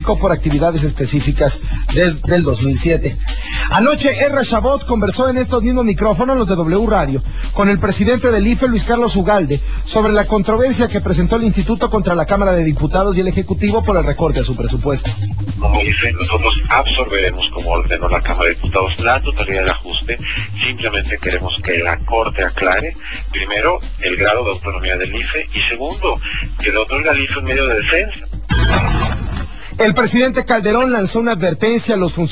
por actividades específicas desde el 2007. Anoche, R. Chabot conversó en estos mismos micrófonos, los de W Radio, con el presidente del IFE, Luis Carlos Ugalde, sobre la controversia que presentó el Instituto contra la Cámara de Diputados y el Ejecutivo por el recorte a su presupuesto. Como IFE, nosotros absorberemos, como ordenó la Cámara de Diputados, la totalidad del ajuste. Simplemente queremos que la Corte aclare, primero, el grado de autonomía del IFE, y segundo, que le otorga al IFE un medio de defensa. El presidente Calderón lanzó una advertencia a los funcionarios